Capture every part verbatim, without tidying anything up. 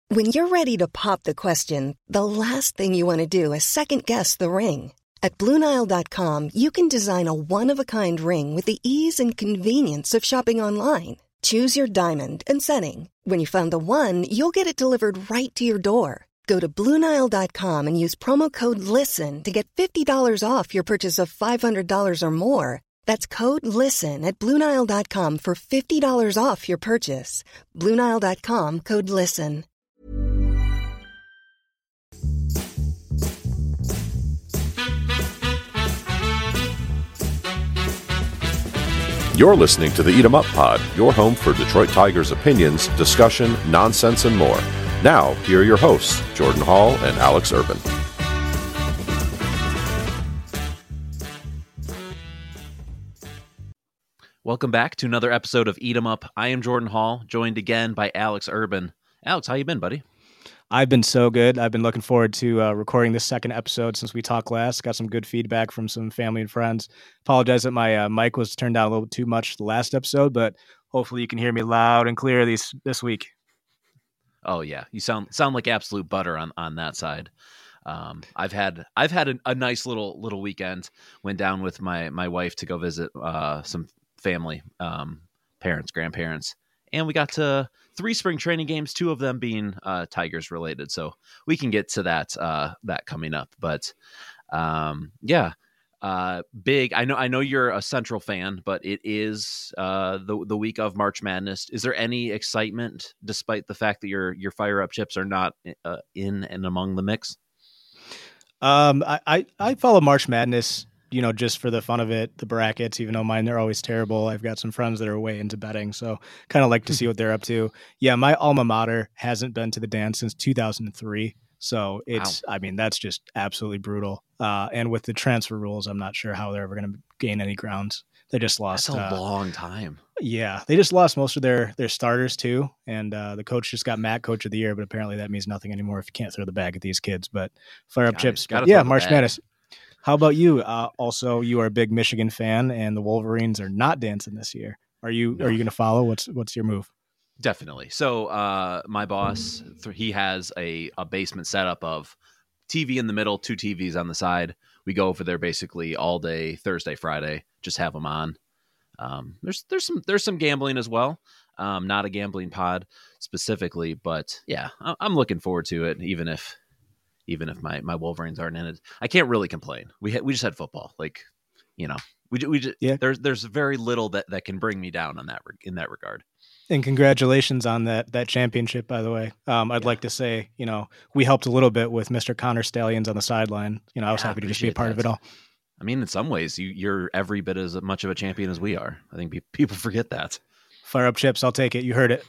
When you're ready to pop the question, the last thing you want to do is second-guess the ring. At Blue Nile dot com, you can design a one-of-a-kind ring with the ease and convenience of shopping online. Choose your diamond and setting. When you find the one, you'll get it delivered right to your door. Go to Blue Nile dot com and use promo code LISTEN to get fifty dollars off your purchase of five hundred dollars or more. That's code LISTEN at Blue Nile dot com for fifty dollars off your purchase. Blue Nile dot com, code LISTEN. You're listening to the Eat 'em Up Pod, your home for Detroit Tigers opinions, discussion, nonsense, and more. Now, here are your hosts, Jordan Hall and Alex Urban. Welcome back to another episode of Eat 'em Up. I am Jordan Hall, joined again by Alex Urban. Alex, how you been, buddy? I've been so good. I've been looking forward to uh, recording this second episode since we talked last. Got some good feedback from some family and friends. Apologize that my uh, mic was turned down a little too much the last episode, but hopefully you can hear me loud and clear these this week. Oh yeah, you sound sound like absolute butter on, on that side. Um, I've had I've had a, a nice little little weekend. Went down with my my wife to go visit uh, some family, um, parents, grandparents, and we got to three spring training games, two of them being uh, Tigers related. So we can get to that uh, that coming up. But um, yeah, uh, big. I know I know you're a Central fan, but it is uh, the the week of March Madness. Is there any excitement, despite the fact that your your fire up chips are not uh, in and among the mix? Um, I, I I follow March Madness, you know, just for the fun of it, the brackets, even though mine, they're always terrible. I've got some friends that are way into betting, so kind of like to see what they're up to. Yeah, my alma mater hasn't been to the dance since two thousand three. So it's, wow. I mean, that's just absolutely brutal. Uh, and with the transfer rules, I'm not sure how they're ever going to gain any grounds. They just lost. That's a uh, long time. Yeah, they just lost most of their their starters too. And uh, the coach just got M A C Coach of the Year, but apparently that means nothing anymore if you can't throw the bag at these kids. But fire up Got chips. But yeah, March Madness. How about you? Uh, also, you are a big Michigan fan, and the Wolverines are not dancing this year. Are you? No. Are you going to follow? What's What's your move? Definitely. So, uh, my boss, he has a a basement setup of T V in the middle, two T Vs on the side. We go over there basically all day, Thursday, Friday. Just have them on. Um, there's there's some there's some gambling as well. Um, not a gambling pod specifically, but yeah, I'm looking forward to it. Even if. Even if my, my Wolverines aren't in it, I can't really complain. We ha- we just had football, like, you know, we we just, yeah. There's there's very little that, that can bring me down on that in that regard. And congratulations on that that championship, by the way. Um, I'd yeah. like to say, you know, we helped a little bit with Mister Connor Stallions on the sideline. You know, I was yeah, happy to just be a part that. of it all. I mean, in some ways, you you're every bit as much of a champion as we are. I think pe- people forget that. Fire up chips, I'll take it. You heard it.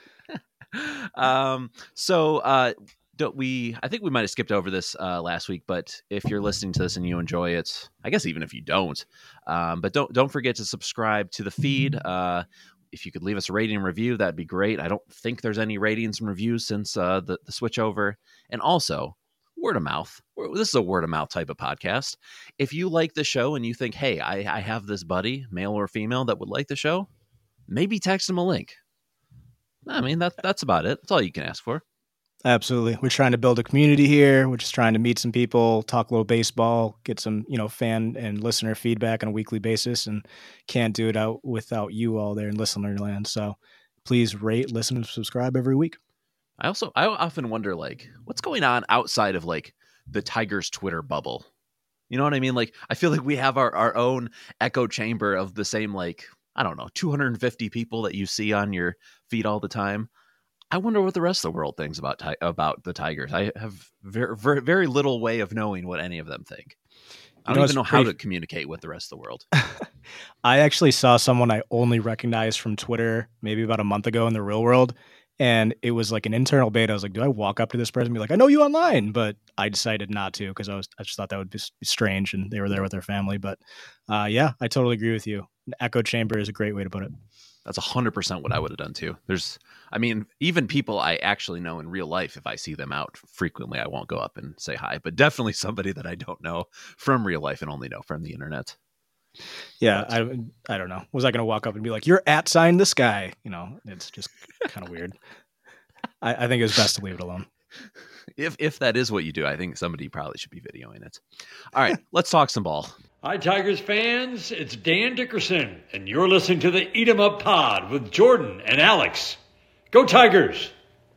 um. So. Uh. Don't we, I think we might have skipped over this uh, last week, but if you're listening to this and you enjoy it, I guess even if you don't, um, but don't don't forget to subscribe to the feed. Uh, if you could leave us a rating and review, that'd be great. I don't think there's any ratings and reviews since uh, the, the switch over. And also, word of mouth. This is a word of mouth type of podcast. If you like the show and you think, hey, I, I have this buddy, male or female, that would like the show, maybe text them a link. I mean, that, that's about it. That's all you can ask for. Absolutely. We're trying to build a community here. We're just trying to meet some people, talk a little baseball, get some, you know, fan and listener feedback on a weekly basis, and can't do it out without you all there in listener land. So please rate, listen, and subscribe every week. I also, I often wonder, like, what's going on outside of, like, the Tigers Twitter bubble? You know what I mean? Like, I feel like we have our, our own echo chamber of the same, like, I don't know, two hundred fifty people that you see on your feed all the time. I wonder what the rest of the world thinks about about the Tigers. I have very, very, very little way of knowing what any of them think. I don't you know, even know pretty... how to communicate with the rest of the world. I actually saw someone I only recognized from Twitter maybe about a month ago in the real world, and it was like an internal beta. I was like, do I walk up to this person and be like, I know you online? But I decided not to because I was I just thought that would be strange, and they were there with their family. But uh, yeah, I totally agree with you. An echo chamber is a great way to put it. That's one hundred percent what I would have done too. There's, I mean, even people I actually know in real life, if I see them out frequently, I won't go up and say hi, but definitely somebody that I don't know from real life and only know from the internet. Yeah, but, I I don't know. Was I going to walk up and be like, you're at sign this guy? You know, it's just kind of weird. I, I think it's best to leave it alone. If if that is what you do, I think somebody probably should be videoing it. All right, let's talk some ball. Hi, Tigers fans. It's Dan Dickerson, and you're listening to the Eat 'em Up Pod with Jordan and Alex. Go Tigers!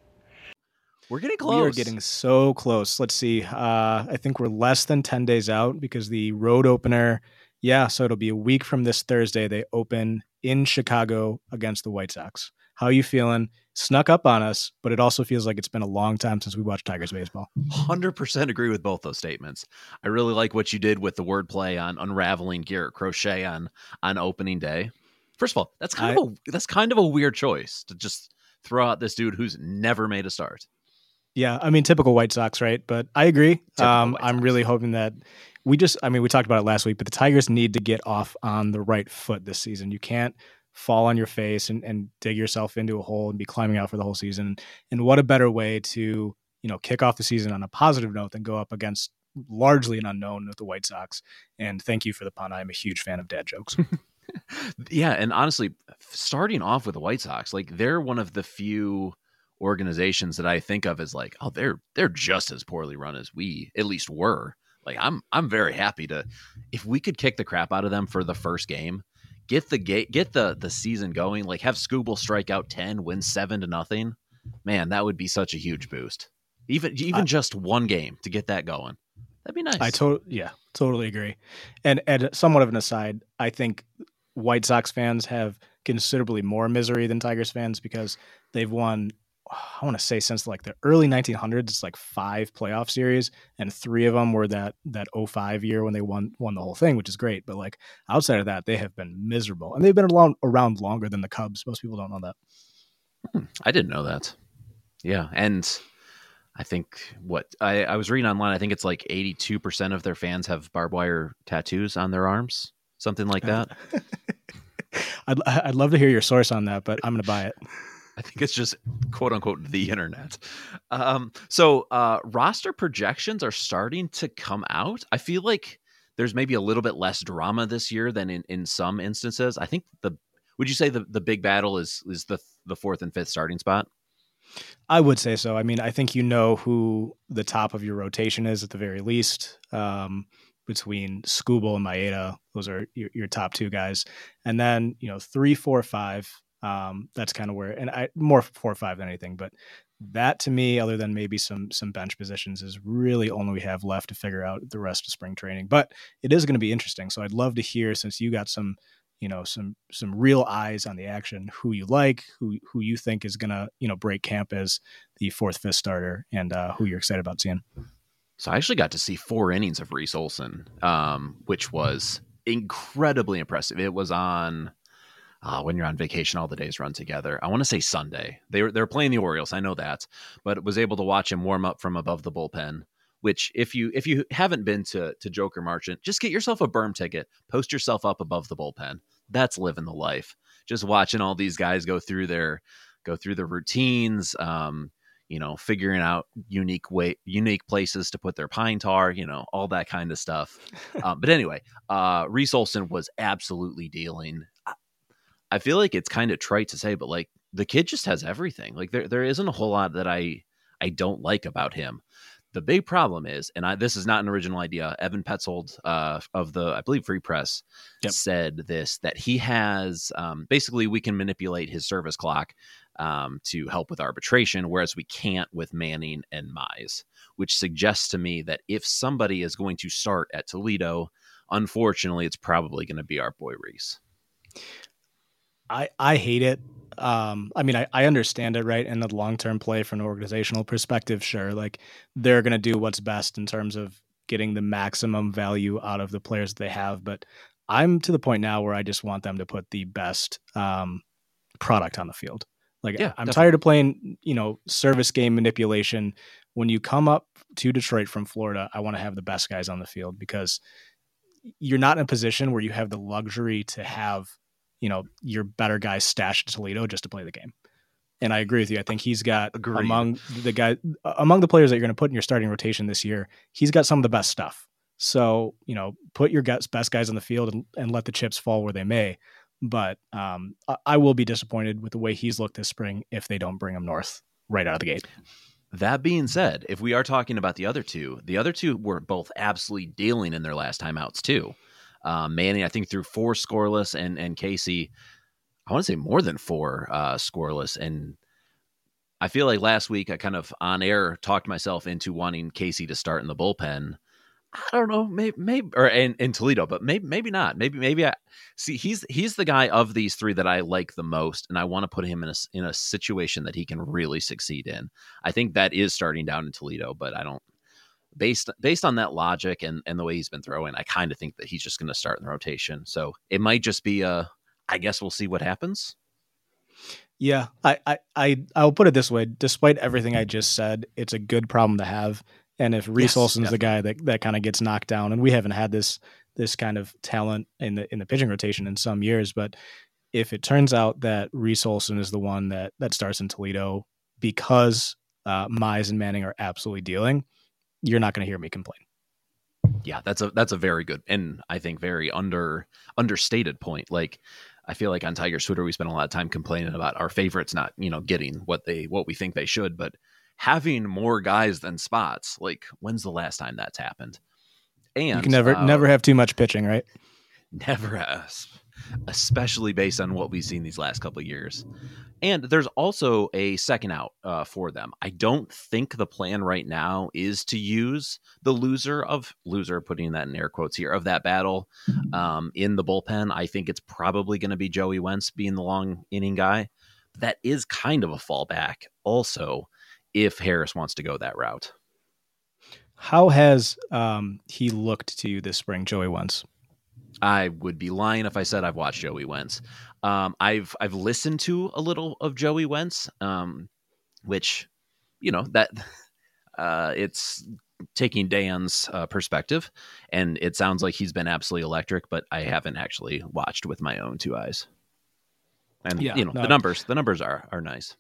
We're getting close. We are getting so close. Let's see. Uh, I think we're less than ten days out because the road opener, yeah, so it'll be a week from this Thursday. They open in Chicago against the White Sox. How are you feeling? Snuck up on us, but it also feels like it's been a long time since we watched Tigers baseball. one hundred percent agree with both those statements. I really like what you did with the wordplay on unraveling Garrett Crochet on on opening day. First of all, that's kind I, of a that's kind of a weird choice to just throw out this dude who's never made a start. Yeah, I mean, typical White Sox, right? But I agree. Um, I'm really hoping that we just, I mean, we talked about it last week, but the Tigers need to get off on the right foot this season. You can't fall on your face and, and dig yourself into a hole and be climbing out for the whole season. And what a better way to, you know, kick off the season on a positive note than go up against largely an unknown with the White Sox. And thank you for the pun. I'm a huge fan of dad jokes. Yeah, and honestly, starting off with the White Sox, like they're one of the few organizations that I think of as like, oh, they're they're just as poorly run as we at least were. Like I'm I'm very happy to, if we could kick the crap out of them for the first game, get the gate, get the the season going, like have Skubal strike out ten, win seven to nothing. Man, that would be such a huge boost. Even even I, just one game to get that going. That'd be nice. I totally yeah, totally agree. And and somewhat of an aside, I think White Sox fans have considerably more misery than Tigers fans because they've won, I want to say since like the early nineteen hundreds, it's like five playoff series, and three of them were that that oh five year when they won won the whole thing, which is great. But like outside of that, they have been miserable, and they've been around, around longer than the Cubs. Most people don't know that. Hmm, I didn't know that. Yeah, and I think what I, I was reading online, I think it's like eighty-two percent of their fans have barbed wire tattoos on their arms, something like that. I'd I'd love to hear your source on that, but I'm going to buy it. I think it's just quote unquote the internet. Um, so uh, roster projections are starting to come out. I feel like there's maybe a little bit less drama this year than in, in some instances. I think the would you say the, the big battle is is the the fourth and fifth starting spot? I would say so. I mean, I think you know who the top of your rotation is at the very least. Um, between Skubal and Maeda, those are your, your top two guys, and then you know three, four, five. Um, that's kind of where, and I more four or five than anything, but that to me, other than maybe some some bench positions, is really only we have left to figure out the rest of spring training. But it is going to be interesting. So I'd love to hear, since you got some, you know, some some real eyes on the action, who you like, who who you think is going to, you know, break camp as the fourth, fifth starter, and uh, who you're excited about seeing. So I actually got to see four innings of Reese Olson, um, which was incredibly impressive. It was on. Uh, when you're on vacation, all the days run together. I want to say Sunday. They were they were playing the Orioles. I know that, but was able to watch him warm up from above the bullpen. Which, if you if you haven't been to to Joker Marchant, just get yourself a berm ticket. Post yourself up above the bullpen. That's living the life. Just watching all these guys go through their go through their routines. Um, you know, figuring out unique way unique places to put their pine tar. You know, all that kind of stuff. um, but anyway, uh, Reese Olson was absolutely dealing. I feel like it's kind of trite to say, but like the kid just has everything. Like there, there isn't a whole lot that I, I don't like about him. The big problem is, and I, this is not an original idea. Evan Petzold uh, of the, I believe, Free Press yep. said this, that he has um, basically we can manipulate his service clock um, to help with arbitration, whereas we can't with Manning and Mize, which suggests to me that if somebody is going to start at Toledo, unfortunately, it's probably going to be our boy Reese. I, I hate it. Um, I mean, I, I understand it, right? And the long-term play from an organizational perspective, sure. Like they're going to do what's best in terms of getting the maximum value out of the players that they have. But I'm to the point now where I just want them to put the best um, product on the field. Like yeah, I'm definitely. tired of playing, you know, service game manipulation. When you come up to Detroit from Florida, I want to have the best guys on the field because you're not in a position where you have the luxury to have, you know, your better guys stashed at Toledo just to play the game. And I agree with you. I think he's got Agreed. among the guy among the players that you're going to put in your starting rotation this year, he's got some of the best stuff. So, you know, put your guys, best guys on the field and, and let the chips fall where they may. But um, I, I will be disappointed with the way he's looked this spring if they don't bring him north. right out of the gate. That being said, if we are talking about the other two, the other two were both absolutely dealing in their last timeouts too. Um, Manning, I think, threw four scoreless, and and Casey, I want to say more than four uh, scoreless. And I feel like last week I kind of on air talked myself into wanting Casey to start in the bullpen. I don't know, maybe, maybe or in, in Toledo, but maybe, maybe not. Maybe, maybe I see he's he's the guy of these three that I like the most, and I want to put him in a in a situation that he can really succeed in. I think that is starting down in Toledo, but I don't based based on that logic and and the way he's been throwing, I kind of think that he's just going to start in the rotation. So it might just be a. I guess we'll see what happens. Yeah, I I I I'll put it this way: despite everything I just said, it's a good problem to have. And if Reese Yes, Olson's definitely. the guy that, that kind of gets knocked down, and we haven't had this this kind of talent in the in the pitching rotation in some years, but if it turns out that Reese Olson is the one that that starts in Toledo because uh, Mize and Manning are absolutely dealing, you're not going to hear me complain. Yeah, that's a that's a very good and I think very under understated point. Like I feel like on Tiger's Twitter we spend a lot of time complaining about our favorites not, you know, getting what they what we think they should, but having more guys than spots, like when's the last time that's happened? And You can never uh, never have too much pitching, right? never has, especially based on what we've seen these last couple of years. And there's also a second out uh, for them. I don't think the plan right now is to use the loser of loser, putting that in air quotes here, of that battle um, in the bullpen. I think it's probably going to be Joey Wentz being the long inning guy. That is kind of a fallback also if Harris wants to go that route. How has um, he looked to you this spring, Joey Wentz? I would be lying if I said I've watched Joey Wentz. Um, I've I've listened to a little of Joey Wentz, um, which, you know, that uh, it's taking Dan's uh, perspective, and it sounds like he's been absolutely electric, but I haven't actually watched with my own two eyes. And, Yeah, you know, no. the numbers, the numbers are are nice.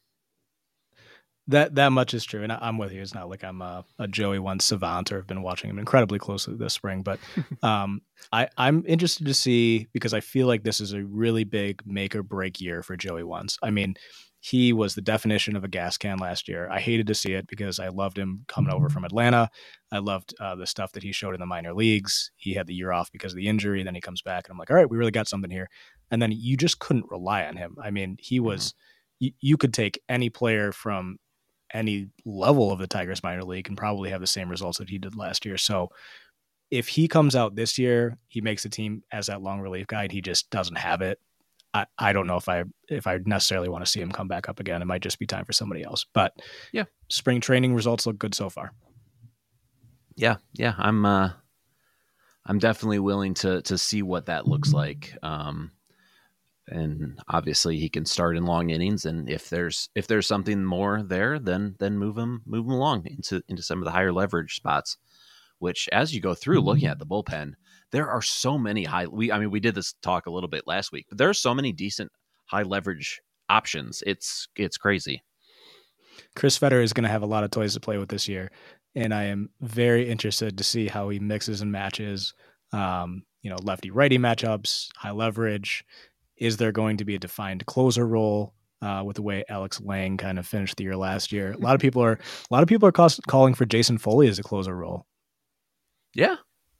That that much is true, and I, I'm with you. It's not like I'm a, a Joey Wentz savant or have been watching him incredibly closely this spring, but um, I, I'm interested to see because I feel like this is a really big make or break year for Joey Wentz. I mean, he was the definition of a gas can last year. I hated to see it because I loved him coming over from Atlanta. I loved uh, the stuff that he showed in the minor leagues. He had the year off because of the injury. Then he comes back, and I'm like, all right, we really got something here. And then you just couldn't rely on him. I mean, he was. Mm-hmm. You, you could take any player from any level of the Tigers minor league and probably have the same results that he did last year. So if he comes out this year, he makes the team as that long relief guy, and he just doesn't have it. I, I don't know if I if I necessarily want to see him come back up again. It might just be time for somebody else. But yeah, spring training results look good so far. Yeah, yeah, I'm uh, I'm definitely willing to to see what that looks like. Um, And obviously he can start in long innings. And if there's, if there's something more there, then, then move him, move him along into, into some of the higher leverage spots, which as you go through looking at the bullpen, there are so many high, we, I mean, we did this talk a little bit last week, but there are so many decent high leverage options. It's, it's crazy. Chris Fetter is going to have a lot of toys to play with this year. And I am very interested to see how he mixes and matches, um, you know, lefty righty matchups, high leverage. Is there going to be a defined closer role uh, with the way Alex Lang kind of finished the year last year? A lot of people are a lot of people are cost- calling for Jason Foley as a closer role. Yeah,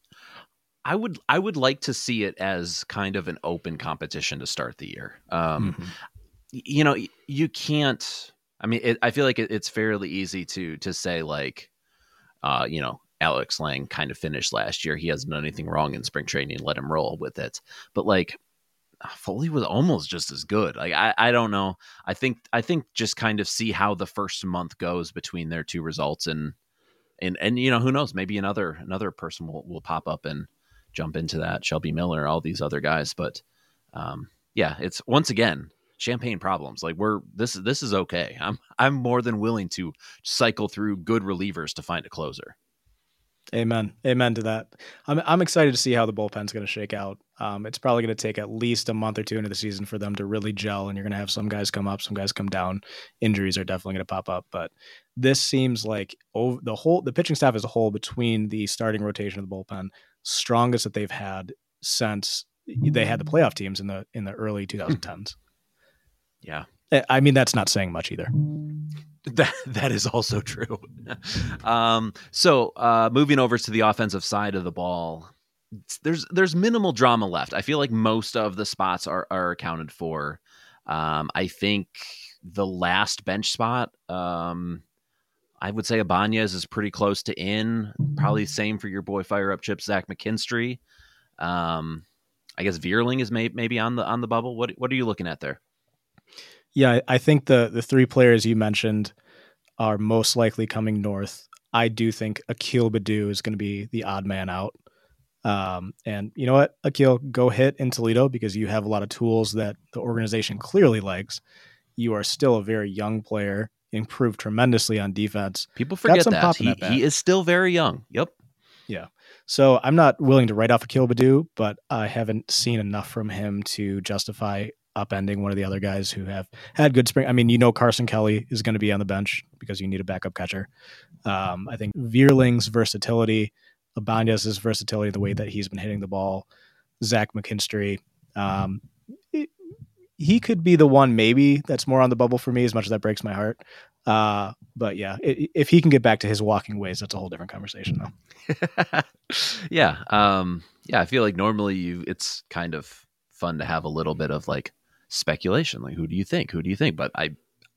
I would I would like to see it as kind of an open competition to start the year. Um, mm-hmm. You know, you can't. I mean, it, I feel like it, it's fairly easy to to say like, uh, you know, Alex Lang kind of finished last year. He hasn't done anything wrong in spring training. Let him roll with it. But like, Foley was almost just as good. Like I, I don't know. I think I think just kind of see how the first month goes between their two results, and and and you know, who knows? Maybe another another person will, will pop up and jump into that. Shelby Miller, all these other guys. But um, yeah, it's once again champagne problems. Like we're this this is okay. I'm I'm more than willing to cycle through good relievers to find a closer. Amen. Amen to that. I'm I'm excited to see how the bullpen's going to shake out. Um, it's probably going to take at least a month or two into the season for them to really gel, and you're going to have some guys come up, some guys come down. Injuries are definitely going to pop up, but this seems like over the whole the pitching staff as a whole between the starting rotation of the bullpen, strongest that they've had since they had the playoff teams in the in the early twenty tens. Yeah. I mean, that's not saying much either. That that is also true. um, so uh, moving over to the offensive side of the ball, there's there's minimal drama left. I feel like most of the spots are are accounted for. Um, I think the last bench spot, um, I would say Ibanez is pretty close to in. Probably same for your boy Fire Up Chip, Zach McKinstry. Um, I guess Vierling is may, maybe on the on the bubble. What what are you looking at there? Yeah, I think the the three players you mentioned are most likely coming north. I do think Akil Baddoo is going to be the odd man out. Um, and you know what, Akil, go hit in Toledo because you have a lot of tools that the organization clearly likes. You are still a very young player, improved tremendously on defense. People forget that. He, that he is still very young. Yep. Yeah. So I'm not willing to write off Akil Baddoo, but I haven't seen enough from him to justify upending one of the other guys who have had good spring. I mean, you know, Carson Kelly is going to be on the bench because you need a backup catcher. Um, I think Vierling's versatility, Ibanez's versatility, the way that he's been hitting the ball, Zach McKinstry, um, it, he could be the one maybe that's more on the bubble for me, as much as that breaks my heart. Uh, but yeah, it, if he can get back to his walking ways, that's a whole different conversation though. yeah. Um, yeah. I feel like normally you, it's kind of fun to have a little bit of like speculation, like who do you think? Who do you think? But I,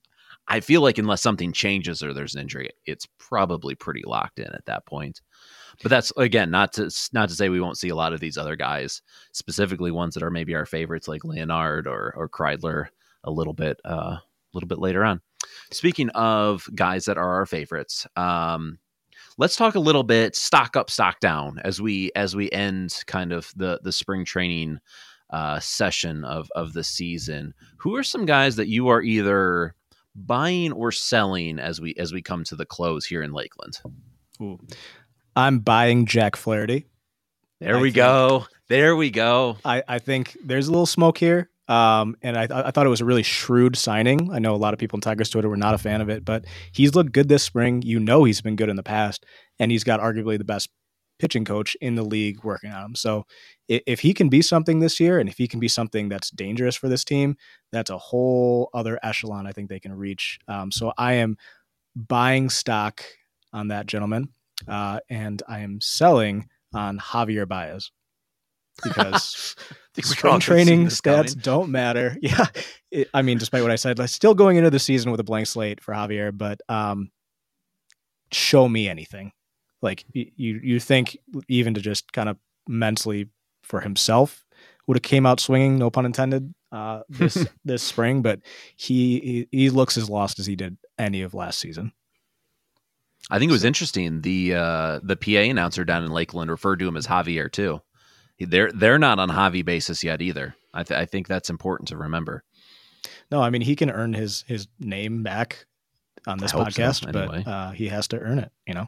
I feel like unless something changes or there's an injury, it's probably pretty locked in at that point. But that's again not to not to say we won't see a lot of these other guys, specifically ones that are maybe our favorites, like Leonard or or Kreidler, a little bit uh, a little bit later on. Speaking of guys that are our favorites, um, let's talk a little bit stock up, stock down as we as we end kind of the the spring training uh, session of of the season. Who are some guys that you are either buying or selling as we as we come to the close here in Lakeland? Ooh. I'm buying Jack Flaherty. There I we think, go. There we go. I, I think there's a little smoke here. Um, and I, I thought it was a really shrewd signing. I know a lot of people on Tigers Twitter were not a fan of it, but he's looked good this spring. You know he's been good in the past, and he's got arguably the best pitching coach in the league working on him. So if, if he can be something this year, and if he can be something that's dangerous for this team, that's a whole other echelon I think they can reach. Um, so I am buying stock on that gentleman. Uh, and I am selling on Javier Baez because spring training stats coming. Don't matter. Yeah. It, I mean, despite what I said, like, still going into the season with a blank slate for Javier, but um, show me anything. Like you, you think even to just kind of mentally for himself would have came out swinging, no pun intended, uh, this, this spring, but he, he, he looks as lost as he did any of last season. I think it was interesting. The uh, the P A announcer down in Lakeland referred to him as Javier too. They're they're not on Javi basis yet either. I, th- I think that's important to remember. No, I mean he can earn his his name back on this podcast, so, anyway. but uh, he has to earn it. You know,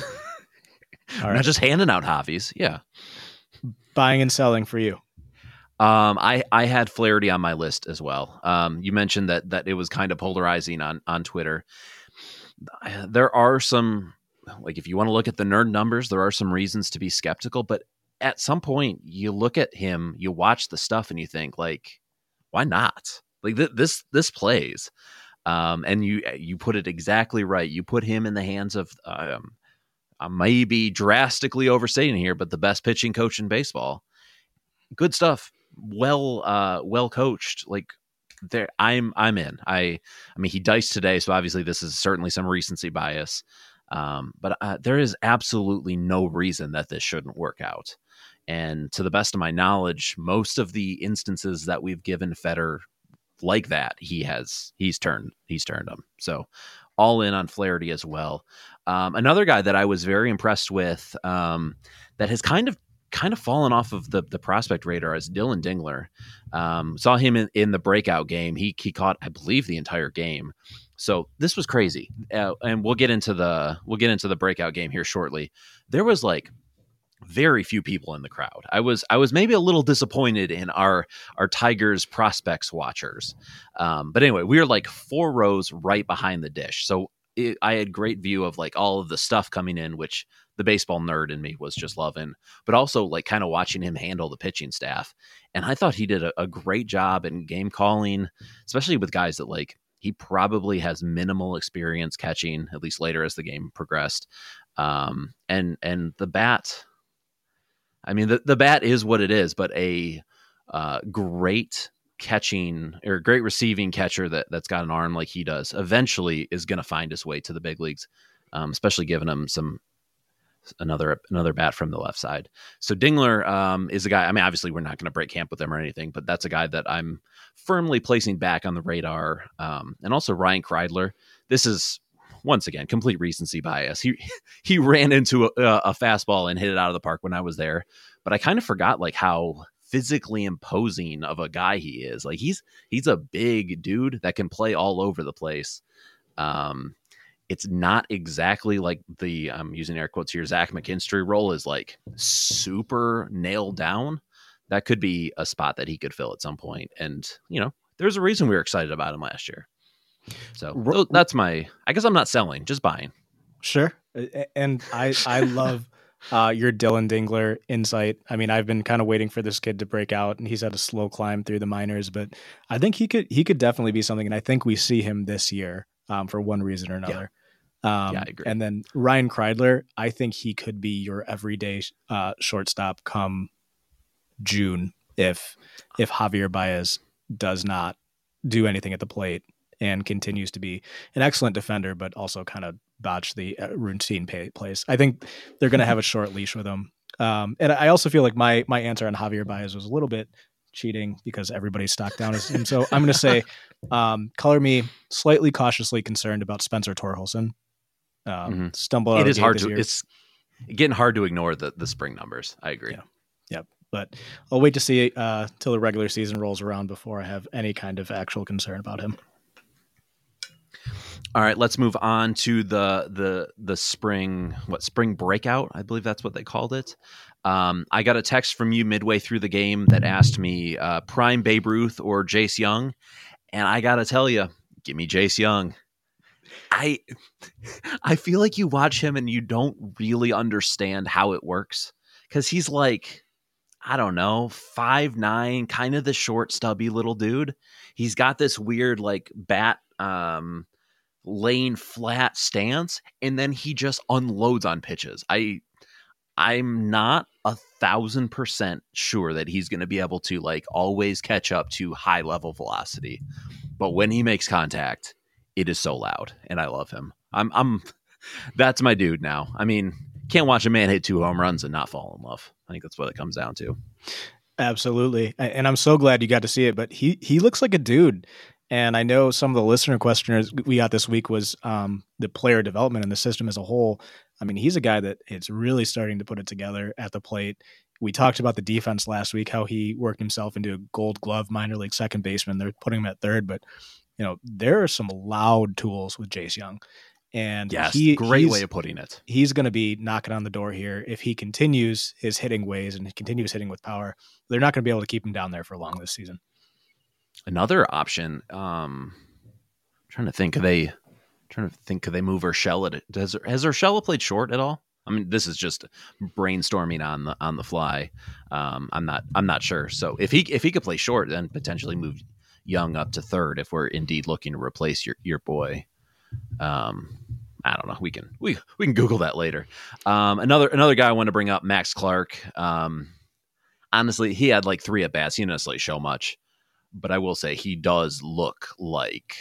All right. Not just handing out Javis. Yeah, buying and selling for you. Um, I I had Flaherty on my list as well. Um, you mentioned that that it was kind of polarizing on on Twitter. There are some, like, if you want to look at the nerd numbers, there are some reasons to be skeptical, but at some point you look at him, you watch the stuff and you think like, why not? Like th- this, this plays. Um, and you, you put it exactly right. You put him in the hands of, um, I may be drastically overstating here, but the best pitching coach in baseball. Good stuff. Well, uh, well coached. Like, There, I'm, I'm in. I, I mean, he diced today, so obviously this is certainly some recency bias. Um, but uh, there is absolutely no reason that this shouldn't work out. And to the best of my knowledge, most of the instances that we've given Fetter like that, he has, he's turned, he's turned them. So all in on Flaherty as well. Um, another guy that I was very impressed with, um, that has kind of. kind of fallen off of the, the prospect radar is Dylan Dingler. Um, saw him in, in the breakout game. He he caught, I believe, the entire game. So this was crazy. Uh, and we'll get into the we'll get into the breakout game here shortly. There was like very few people in the crowd. I was I was maybe a little disappointed in our our Tigers prospects watchers. Um, but anyway, we were like four rows right behind the dish. So it, I had great view of like all of the stuff coming in, which the baseball nerd in me was just loving, but also like kind of watching him handle the pitching staff. And I thought he did a, a great job in game calling, especially with guys that like he probably has minimal experience catching, at least later as the game progressed. Um, and and the bat, I mean, the, the bat is what it is, but a uh, great catching or great receiving catcher that, that's got an arm like he does eventually is going to find his way to the big leagues, um, especially giving him some another another bat from the left side. So Dingler um, is a guy, I mean, obviously we're not going to break camp with him or anything, but that's a guy that I'm firmly placing back on the radar. Um, and also Ryan Kreidler. This is, once again, complete recency bias. He he ran into a, a fastball and hit it out of the park when I was there, but I kind of forgot like how physically imposing of a guy he is. Like he's he's a big dude that can play all over the place. Um, it's not exactly like the I'm using air quotes here, Zach McKinstry role is like super nailed down. That could be a spot that he could fill at some point. And you know, there's a reason we were excited about him last year. So that's my, I guess I'm not selling, just buying. Sure. And I, I love uh, your Dylan Dingler insight. I mean, I've been kind of waiting for this kid to break out, and he's had a slow climb through the minors, but I think he could, he could definitely be something. And I think we see him this year um, for one reason or another. Yeah. Um, yeah, I agree. And then Ryan Kreidler, I think he could be your everyday uh, shortstop come June if, if Javier Baez does not do anything at the plate and continues to be an excellent defender, but also kind of botch the uh, routine pay plays. I think they're going to have a short leash with him. Um, and I also feel like my my answer on Javier Baez was a little bit cheating because everybody's stocked down as him. So I'm going to say, um, color me slightly cautiously concerned about Spencer Torkelson. Um, mm-hmm. Stumble out It is hard to, year. it's getting hard to ignore the, the spring numbers. I agree. Yeah. Yep. But I'll wait to see uh, till the regular season rolls around before I have any kind of actual concern about him. All right, let's move on to the the the spring what spring breakout. I believe that's what they called it. Um, I got a text from you midway through the game that asked me uh, prime Babe Ruth or Jace Young, and I gotta tell you, give me Jace Young. I I feel like you watch him and you don't really understand how it works because he's like, I don't know, five nine, kind of the short, stubby little dude. He's got this weird like bat. Um, laying flat stance, and then he just unloads on pitches. I I'm not a thousand percent sure that he's going to be able to like always catch up to high level velocity, but when he makes contact, it is so loud, and I love him. I'm I'm that's my dude now. I mean, can't watch a man hit two home runs and not fall in love. I think that's what it comes down to. Absolutely, and I'm so glad you got to see it. But he he looks like a dude. And I know some of the listener questioners we got this week was um, the player development and the system as a whole. I mean, he's a guy that is really starting to put it together at the plate. We talked about the defense last week, how he worked himself into a Gold Glove minor league second baseman. They're putting him at third, but you know there are some loud tools with Jace Young. And yes, he, great way of putting it. He's going to be knocking on the door here if he continues his hitting ways and continues hitting with power. They're not going to be able to keep him down there for long this season. Another option, um, I'm trying to think, could they, trying to think, could they move Urshela? Does has Urshela played short at all? I mean, this is just brainstorming on the on the fly. Um, I'm not, I'm not sure. So if he if he could play short, then potentially move Young up to third if we're indeed looking to replace your your boy. Um, I don't know. We can we we can Google that later. Um, another another guy I want to bring up, Max Clark. Um, honestly, he had like three at bats. He didn't necessarily show much. But I will say he does look like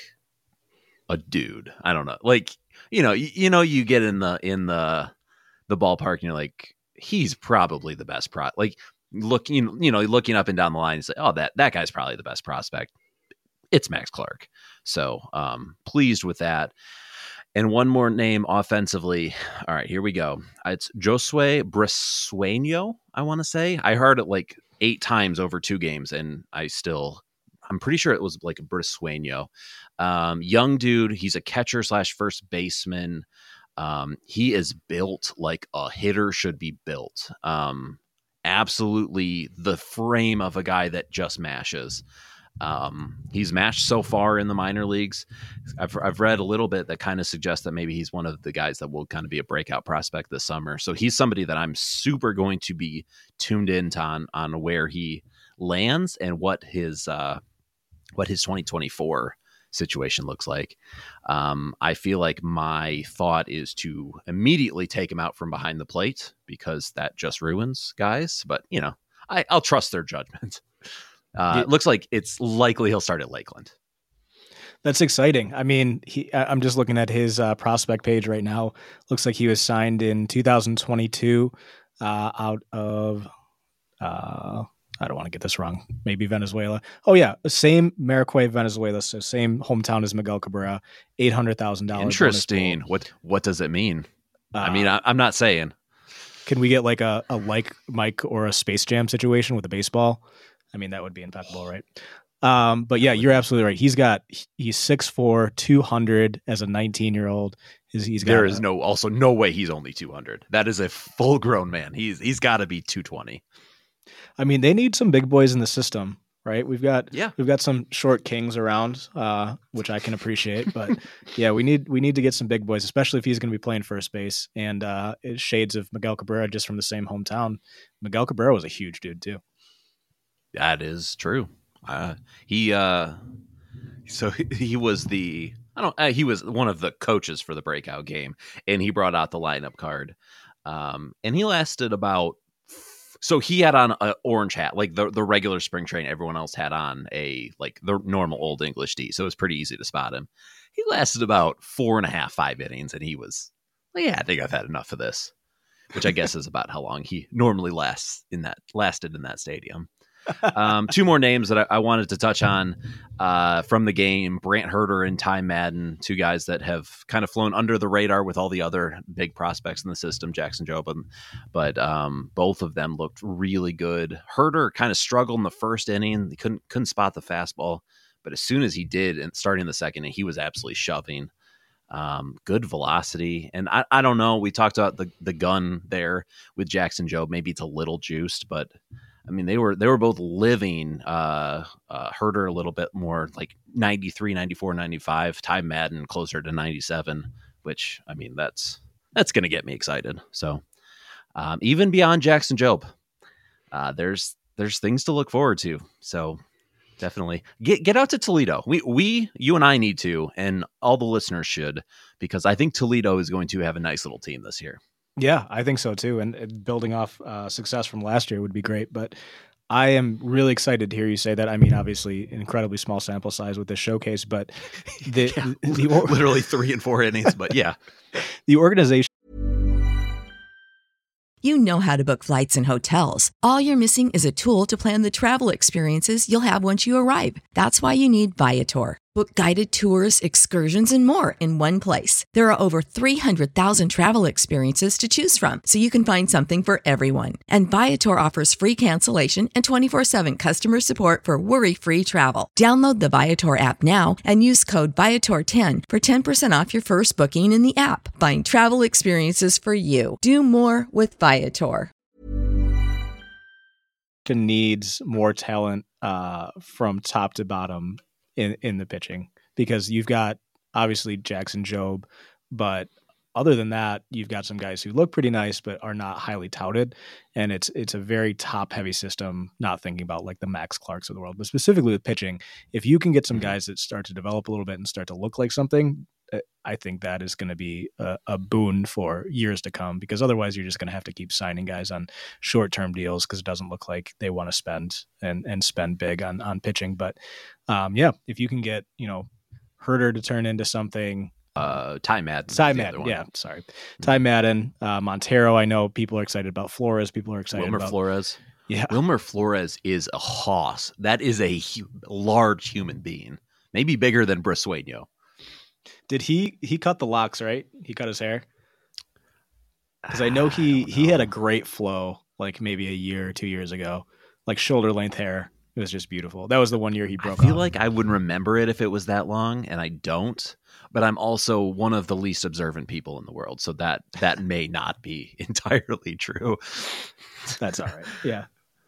a dude. I don't know. Like, you know, you, you know, you get in the, in the, the ballpark and you're like, he's probably the best pro like looking, you know, looking up and down the line and say, oh, that, that guy's probably the best prospect. It's Max Clark. So, um, pleased with that. And one more name offensively. All right, here we go. It's Josue Briseño. I want to say I heard it like eight times over two games and I still, I'm pretty sure it was like a Briseño. Um, young dude. He's a catcher slash first baseman. Um, he is built like a hitter should be built. Um, absolutely the frame of a guy that just mashes. Um, he's mashed so far in the minor leagues. I've, I've read a little bit that kind of suggests that maybe he's one of the guys that will kind of be a breakout prospect this summer. So he's somebody that I'm super going to be tuned into on, on where he lands and what his, uh, what his twenty twenty-four situation looks like. Um, I feel like my thought is to immediately take him out from behind the plate because that just ruins guys. But, you know, I, I'll trust their judgment. Uh, Yeah. It looks like it's likely he'll start at Lakeland. That's exciting. I mean, he, I- I'm just looking at his uh, prospect page right now. Looks like he was signed in two thousand twenty-two uh, out of, uh, I don't want to get this wrong, maybe Venezuela. Oh, yeah, same Maracay, Venezuela, so same hometown as Miguel Cabrera, eight hundred thousand dollars. Interesting. What what does it mean? Uh, I mean, I, I'm not saying. Can we get like a, a like Mike or a Space Jam situation with a baseball? I mean, that would be impeccable, right? Um, but yeah, you're absolutely right. He's got he's six four, two hundred as a nineteen year old. He's, he's got There a, is no also no way he's only two hundred. That is a full grown man. He's he's got to be two twenty. I mean, they need some big boys in the system, right? We've got Yeah. we've got some short kings around, uh, which I can appreciate. But yeah, we need we need to get some big boys, especially if he's going to be playing first base. And uh, it's shades of Miguel Cabrera, just from the same hometown. Miguel Cabrera was a huge dude too. That is true. Uh, he uh, so he, he was the I don't uh, he was one of the coaches for the breakout game, and he brought out the lineup card, um, and he lasted about. So he had on an orange hat, like the the regular spring train. Everyone else had on a like the normal Old English D, so it was pretty easy to spot him. He lasted about four and a half, five innings, and he was, well, yeah, I think I've had enough of this, which I guess is about how long he normally lasts in that lasted in that stadium. Um, two more names that I, I wanted to touch on uh, from the game: Brant Herter and Ty Madden, two guys that have kind of flown under the radar with all the other big prospects in the system, Jackson Jobe, but um, both of them looked really good. Herter kind of struggled in the first inning; he couldn't couldn't spot the fastball, but as soon as he did, and starting the second inning, he was absolutely shoving. Um, good velocity, and I, I don't know. We talked about the the gun there with Jackson Jobe. Maybe it's a little juiced, but. I mean, they were they were both living uh, uh, Herter a little bit more like ninety-three, ninety-four, ninety-five. Ty Madden closer to ninety-seven, which, I mean, that's that's going to get me excited. So um, even beyond Jackson Jobe, uh, there's there's things to look forward to. So definitely get get out to Toledo. We we you and I need to, and all the listeners should, because I think Toledo is going to have a nice little team this year. Yeah, I think so too. And and building off uh, success from last year would be great. But I am really excited to hear you say that. I mean, obviously, incredibly small sample size with this showcase, but the, Yeah, the, or- literally three and four innings. But yeah, the organization. You know how to book flights and hotels. All you're missing is a tool to plan the travel experiences you'll have once you arrive. That's why you need Viator. Book guided tours, excursions, and more in one place. There are over three hundred thousand travel experiences to choose from, so you can find something for everyone. And Viator offers free cancellation and twenty-four seven customer support for worry-free travel. Download the Viator app now and use code Viator ten for ten percent off your first booking in the app. Find travel experiences for you. Do more with Viator. Needs more talent uh, from top to bottom in, in the pitching, because you've got obviously Jackson Jobe, but other than that, you've got some guys who look pretty nice but are not highly touted, and it's it's a very top heavy system. Not thinking about like the Max Clarks of the world, but specifically with pitching, if you can get some guys that start to develop a little bit and start to look like something, I think that is going to be a, a boon for years to come, because otherwise you're just going to have to keep signing guys on short-term deals because it doesn't look like they want to spend and, and spend big on, on pitching. But um, yeah, if you can get, you know, Herter to turn into something. uh, Ty Madden. Ty Madden, yeah, sorry. Ty Madden, uh, Montero, I know people are excited about. Flores, people are excited Wilmer about. Flores. Yeah. Wilmer Flores is a hoss. That is a hu- large human being, maybe bigger than Brisueño. Did he he cut the locks, right? He cut his hair? Because I know he I he know. had a great flow like maybe a year or two years ago, like shoulder length hair. It was just beautiful. That was the one year he I broke feel off. like I would remember it if it was that long, and I don't. But I'm also one of the least observant people in the world, so that that may not be entirely true. That's all right. Yeah.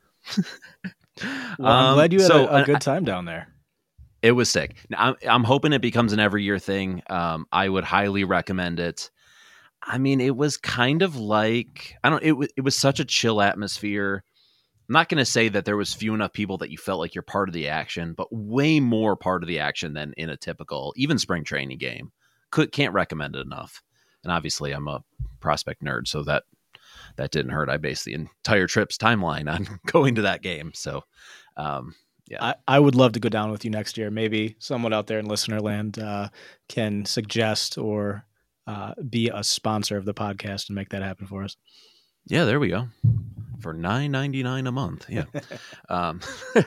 Well, I'm Um, glad you had so, a, a uh, good time down there. It was sick. Now, I'm, I'm hoping it becomes an every year thing. Um, I would highly recommend it. I mean, it was kind of like, I don't, it was, it was such a chill atmosphere. I'm not going to say that there was few enough people that you felt like you're part of the action, but way more part of the action than in a typical, even spring training game. Could, can't recommend it enough. And obviously I'm a prospect nerd, so that, that didn't hurt. I based the entire trip's timeline on going to that game. So, um, yeah, I, I would love to go down with you next year. Maybe someone out there in listener land uh, can suggest or uh, be a sponsor of the podcast and make that happen for us. Yeah, there we go. For nine ninety-nine a month. Yeah. um,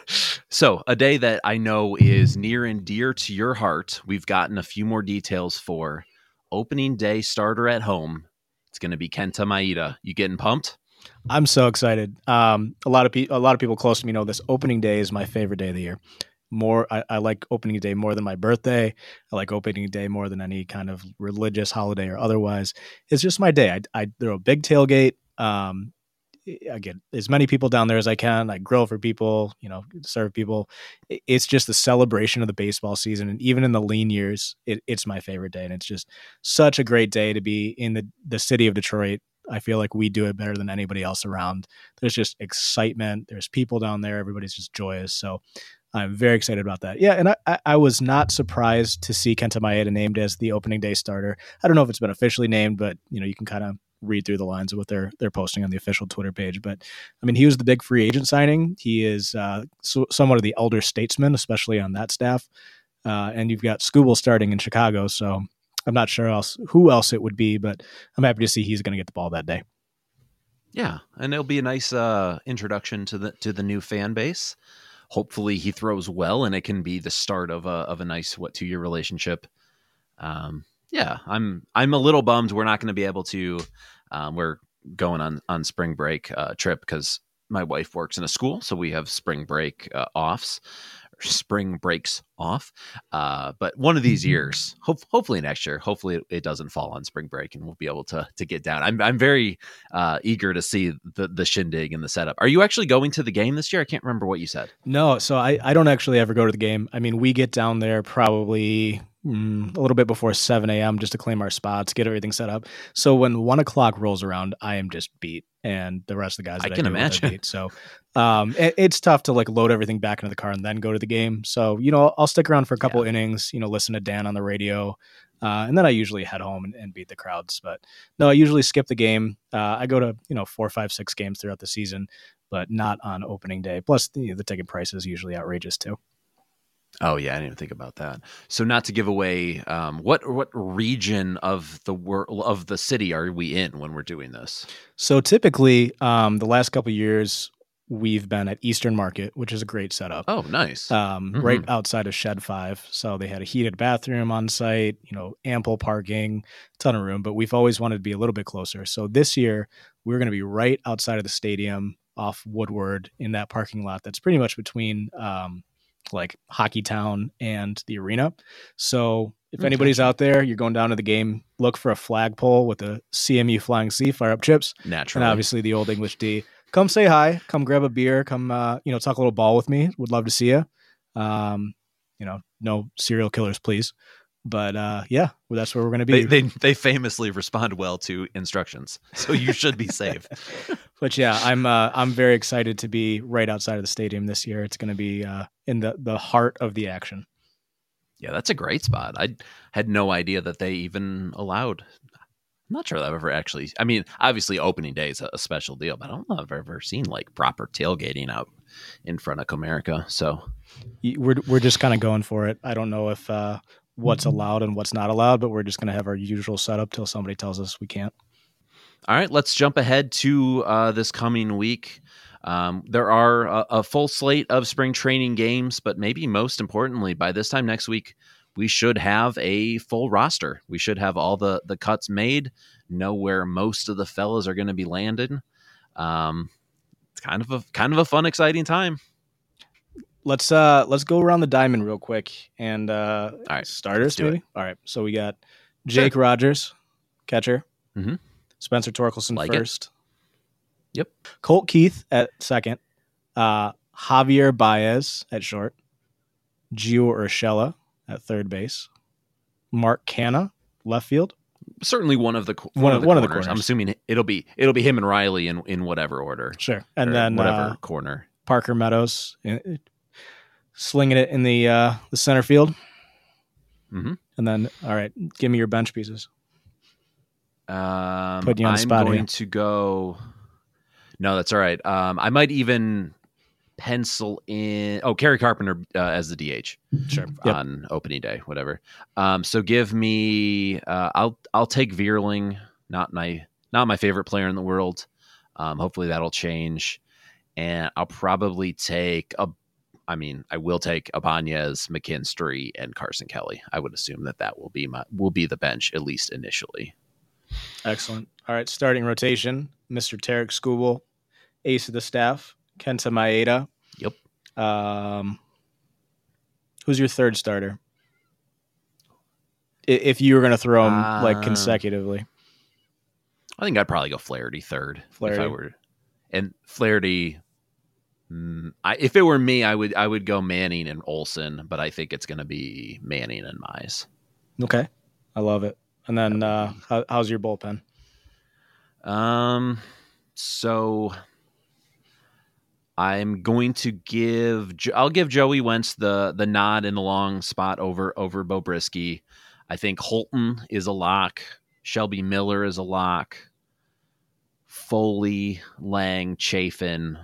so a day that I know is near and dear to your heart. We've gotten a few more details for opening day starter at home. It's going to be Kenta Maeda. You getting pumped? I'm so excited. Um, a lot of people, a lot of people close to me know this. Opening day is my favorite day of the year. More, I, I like opening day more than my birthday. I like opening day more than any kind of religious holiday or otherwise. It's just my day. I, I throw a big tailgate. Um, I get as many people down there as I can. I grill for people, you know, serve people. It's just the celebration of the baseball season. And even in the lean years, it, it's my favorite day. And it's just such a great day to be in the, the city of Detroit. I feel like we do it better than anybody else around. There's just excitement. There's people down there. Everybody's just joyous. So I'm very excited about that. Yeah. And I, I was not surprised to see Kenta Maeda named as the opening day starter. I don't know if it's been officially named, but you know, you can kind of read through the lines of what they're they're posting on the official Twitter page. But I mean, he was the big free agent signing. He is uh, so, somewhat of the elder statesman, especially on that staff. Uh, and you've got Skubal starting in Chicago, so I'm not sure else who else it would be, but I'm happy to see he's going to get the ball that day. Yeah, and it'll be a nice uh, introduction to the to the new fan base. Hopefully, he throws well, and it can be the start of a of a nice what two year relationship. Um, yeah, I'm I'm a little bummed we're not going to be able to. Um, we're going on, on spring break uh, trip because my wife works in a school. So we have spring break uh, offs, or spring breaks off. Uh, but one of these years, hope, hopefully next year, hopefully it, it doesn't fall on spring break and we'll be able to to get down. I'm I'm very uh, eager to see the, the shindig and the setup. Are you actually going to the game this year? I can't remember what you said. No, so I, I don't actually ever go to the game. I mean, we get down there probably Mm, a little bit before seven a.m. just to claim our spots, get everything set up. So when one o'clock rolls around, I am just beat, and the rest of the guys that I I can do imagine. are beat. So um, it, it's tough to like load everything back into the car and then go to the game. So you know, I'll stick around for a couple Yeah. innings. You know, listen to Dan on the radio, uh, and then I usually head home and, and beat the crowds. But no, I usually skip the game. Uh, I go to you know four, five, six games throughout the season, but not on opening day. Plus, you know, the ticket price is usually outrageous too. Oh yeah, I didn't even think about that. So not to give away, um, what what region of the world of the city are we in when we're doing this? So typically, um, the last couple of years, we've been at Eastern Market, which is a great setup. Oh, nice. Um, Mhm. Right outside of Shed Five. So they had a heated bathroom on site, you know, ample parking, ton of room. But we've always wanted to be a little bit closer. So this year, we're going to be right outside of the stadium, off Woodward, in that parking lot that's pretty much between. Um, like Hockey Town and the arena. So if Mm, anybody's gotcha. out there, you're going down to the game, look for a flagpole with a C M U Flying C, fire up chips, Naturally. and obviously the Old English D. Come say hi, come grab a beer, come, uh, you know, talk a little ball with me. Would love to see you. Um, you know, no serial killers, please. But uh, yeah, well, that's where we're going to be. They, they they famously respond well to instructions, so you should be safe. But yeah, I'm uh, I'm very excited to be right outside of the stadium this year. It's going to be uh, in the, the heart of the action. Yeah, that's a great spot. I had no idea that they even allowed. I'm not sure that I've ever actually. I mean, obviously, opening day is a, a special deal, but I don't know if I've ever seen like proper tailgating out in front of Comerica. So Y- We're we're just kind of going for it. I don't know if uh, what's allowed and what's not allowed, but we're just going to have our usual setup till somebody tells us we can't. all right, let's jump ahead to uh, this coming week. Um, there are a, a full slate of spring training games, but maybe most importantly, by this time next week, we should have a full roster. We should have all the, the cuts made, know where most of the fellas are going to be landing. Um, it's kind of a kind of a fun, exciting time. Let's uh let's go around the diamond real quick and uh, All right, starters let's do maybe. it. All right, so we got Jake Rogers, catcher. Mhm. Spencer Torkelson Like it. first. Yep. Colt Keith at second. Uh, Javier Baez at short. Gio Urshela at third base. Mark Canna, left field. certainly one of the one, One- of the one of the corners. I'm corners. assuming it'll be it'll be him and Riley in in whatever order. Sure. And or then whatever uh, corner. Parker Meadows uh, slinging it in the uh, the center field. Mhm. And then, all right, give me your bench pieces. Um, Putting you on the I'm spot going here. to go. No, that's all right. Um, I might even pencil in. Oh, Kerry Carpenter uh, as the D H Sure. Yep. on opening day, whatever. Um, so give me. Uh, I'll I'll take Veerling. Not my not my favorite player in the world. Um, hopefully that'll change, and I'll probably take a. I mean, I will take Ibanez, McKinstry, and Carson Kelly. I would assume that that will be my will be the bench at least initially. Excellent. All right, starting rotation, Mister Tarek Skubal, ace of the staff, Kenta Maeda. Yep. Um, who's your third starter? I- If you were going to throw them like Um, consecutively. I think I'd probably go Flaherty third if I Flaherty. were, and Flaherty. mm, I, if it were me, I would I would go Manning and Olsen, but I think it's going to be Manning and Mize. Okay. I love it. And then uh, how, how's your bullpen? Um, so I'm going to give Jo- I'll give Joey Wentz the the nod in the long spot over over Bo Brisky. I think Holton is a lock. Shelby Miller is a lock. Foley, Lang, Chafin.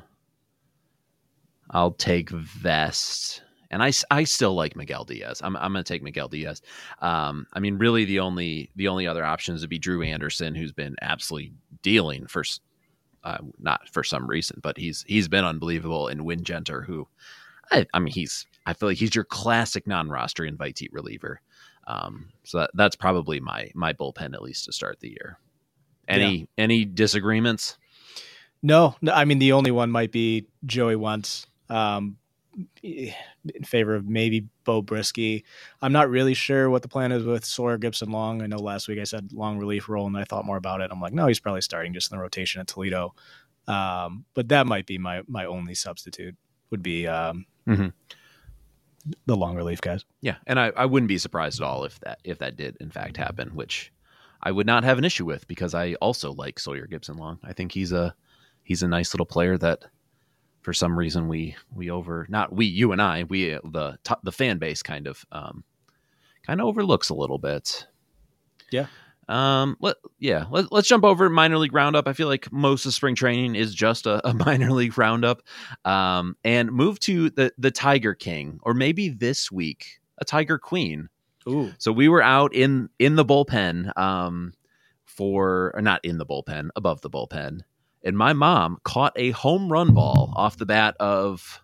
I'll take Vest. And I, I still like Miguel Diaz. I'm I'm going to take Miguel Diaz. Um, I mean, really, the only the only other options would be Drew Anderson, who's been absolutely dealing for, s- uh, not for some reason, but he's he's been unbelievable. And Wingenter, who, I, I mean, he's I feel like he's your classic non-roster invitee reliever. Um, so that, that's probably my my bullpen at least to start the year. Any any disagreements? No, no, I mean, the only one might be Joey Wentz. Um, in favor of maybe Bo Brisky. I'm not really sure what the plan is with Sawyer Gibson Long. I know last week I said long relief role, and I thought more about it. I'm like, no, he's probably starting just in the rotation at Toledo. Um, but that might be my my only substitute would be um, Mhm. the long relief guys. Yeah, and I, I wouldn't be surprised at all if that if that did in fact happen, which I would not have an issue with because I also like Sawyer Gibson Long. I think he's a he's a nice little player that for some reason we we over not we you and I we the the fan base kind of um, kind of overlooks a little bit. Yeah. Um. Let yeah. Let, let's jump over minor league roundup. I feel like most of spring training is just a, a minor league roundup. Um. And move to the the Tiger King, or maybe this week a Tiger Queen. Ooh. So we were out in in the bullpen. Um. For or not in the bullpen, above the bullpen, and my mom caught a home run ball off the bat of,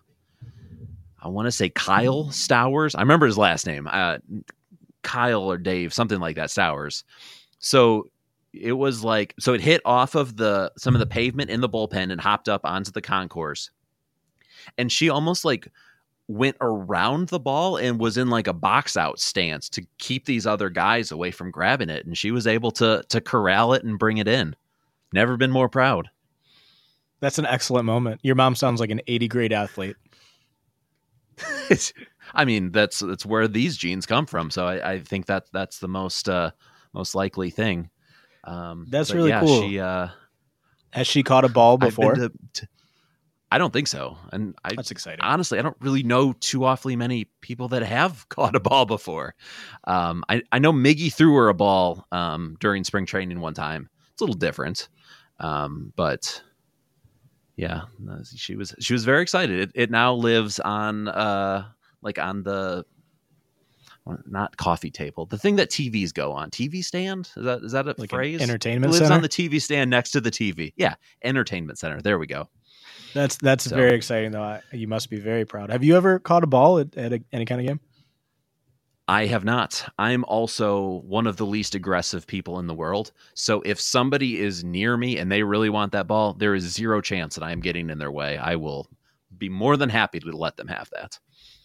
I want to say Kyle Stowers. I remember his last name, uh, Kyle or Dave, something like that. Stowers. So it was like, so it hit off of the some of the pavement in the bullpen and hopped up onto the concourse. And she almost like went around the ball and was in like a box out stance to keep these other guys away from grabbing it. And she was able to to corral it and bring it in. Never been more proud. That's an excellent moment. Your mom sounds like an eighty grade athlete. I mean, that's that's where these genes come from. So I, I think that that's the most uh, most likely thing. Um, That's but really yeah, cool. She, uh, Has she caught a ball I've been before? to- to- I don't think so. And I That's exciting. honestly, I don't really know too awfully many people that have caught a ball before. Um, I, I know Miggy threw her a ball um, during spring training one time. It's a little different, um, but yeah, no, she was she was very excited. It, it now lives on uh, like on the well, not coffee table, the thing that T Vs go on. T V stand is that is that a Like an phrase? entertainment it lives center? on the T V stand next to the T V. Yeah, entertainment center. There we go. That's that's So- very exciting, though. I, you must be very proud. Have you ever caught a ball at, at a, any kind of game? I have not. I'm also one of the least aggressive people in the world. So if somebody is near me and they really want that ball, there is zero chance that I am getting in their way. I will be more than happy to let them have that.